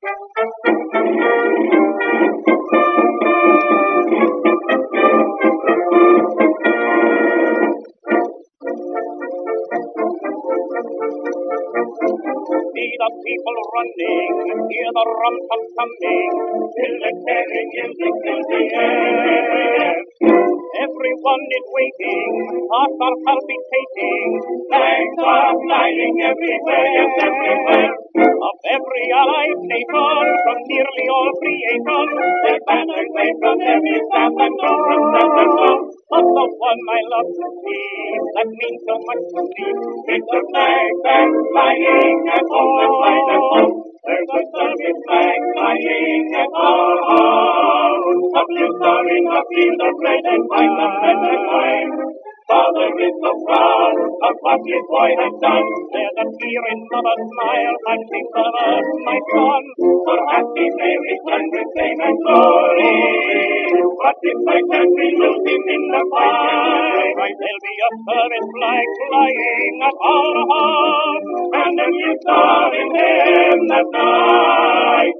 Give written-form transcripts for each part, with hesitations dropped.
See the people running, hear the rum-tum coming, military music in the air. Everyone is waiting, hearts are palpitating, flags are flying everywhere, yes, everywhere. Of every allied nation, from nearly all creation, their banners wave from every staff and from staff and all. But the one I love to see, that means so much to me, it's the flag that's flying at home and by the home. There's a service flag flying at home. A blue star in a field of red and white, of red and white. Father is so proud of what his boy has done. There's a tear in mother's smile, and she loves my son. For happy may return with fame and glory. But if I can't we lose him in the fight, there'll be a service flag flying at our home, and a new star in heaven that night.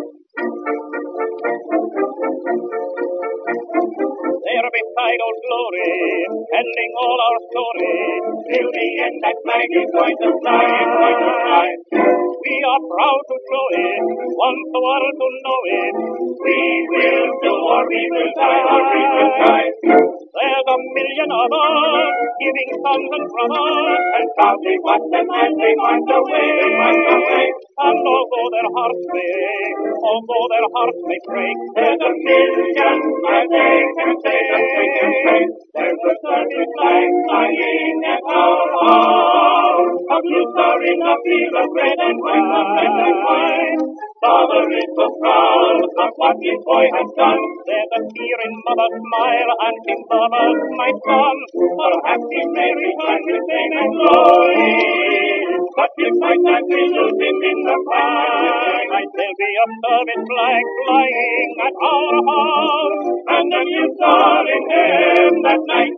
There beside Old Glory, telling all our story, till the end that flag is going to fly, it's going to fly. We are proud to show it, want the world to know it. We will do or we will die, or we will die. There's a million of us, giving sons and brothers, and proudly watch them as they march away, march away. And although their hearts may ache, although their hearts may break, there's a million that they can say, there's a service flag flying at our home. A blue star in a field of red and white, of red and white. Father is so proud of what his boy has done. There's a tear in mother's smile, and in mother's my son. For happy may return with fame and glory. But if I can't we lose him in the fight, there'll be a service flag flying at our home, and a new star in heaven that night.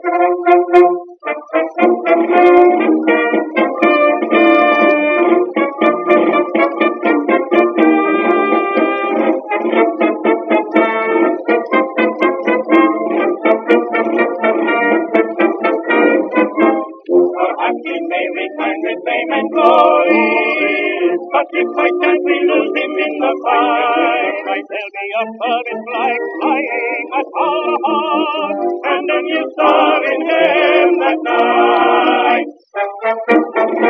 Fame and glory, but if I can't we lose him in the fight, there'll be a service flag flying at our home, and a new star in heaven that night.